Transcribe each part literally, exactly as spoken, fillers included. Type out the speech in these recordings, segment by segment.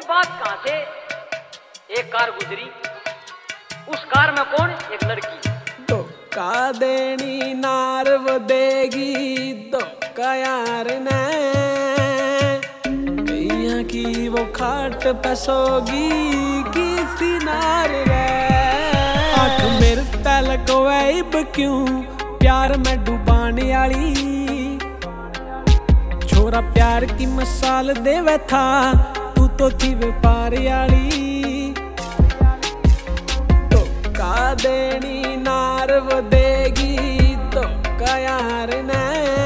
बात कहां से? एक कार गुजरी, उस कार में कौन? एक लड़की। धोखा देनी नार वो देगी धोखा यार ने, कहिया की वो खाट पे सोगी किसी नार रे। आंख मेरे तल को ऐब क्यों प्यार में डुबाने वाली, छोरा प्यार की मिसाल देवे था तू तो थी व्यापारी वाली। धोखा देनी नार वो देगी धोखा यार ने,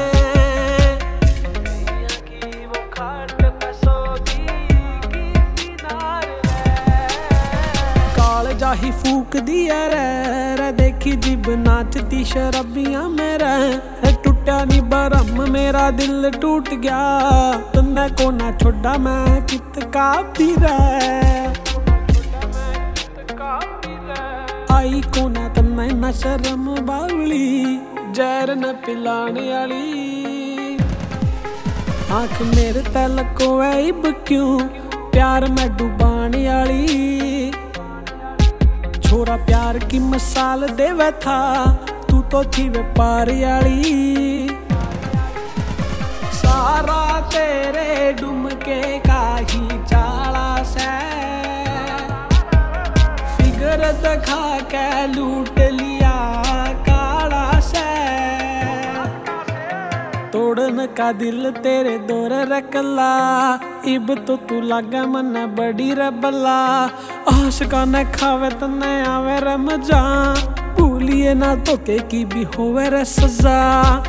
की वो खाट पे सोगी किसी नार रे। काल जाही फूक दिया रे, रे देखी जिब नाचती शराबियां मेरा, टूटा नी बरम मेरा दिल टूट गया, तुमने को ना छोड़ा मैं कित का पी रे। आई को ना तन्ने न शर्म बावली जहर न पिलाने वाली। आंख मेरे तल को ऐब क्यों प्यार में डुबाने वाली, छोरा प्यार की मिसाल देवे था तू तो थी व्यापारी वाली। सारा तेरे डुमके का ही चाला से, फिगर दिखा के लूट लिया काला से। तोड़न का दिल तेरे दौर रखला, इब तो तू लगा मन बड़ी रबला। आशिका न खावे तने आवे रमजा, भूलिए ना धोखे की भी होवे रे सजा।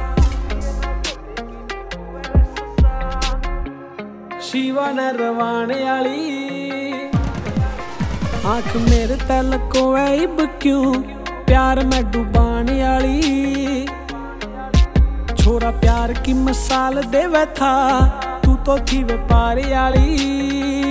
शिवा न रवाने वाली, आंख मेरे तल को ऐब क्यों प्यार में डुबाने वाली, छोरा प्यार की मिसाल देवे था तू तो थी व्यापारी वाली।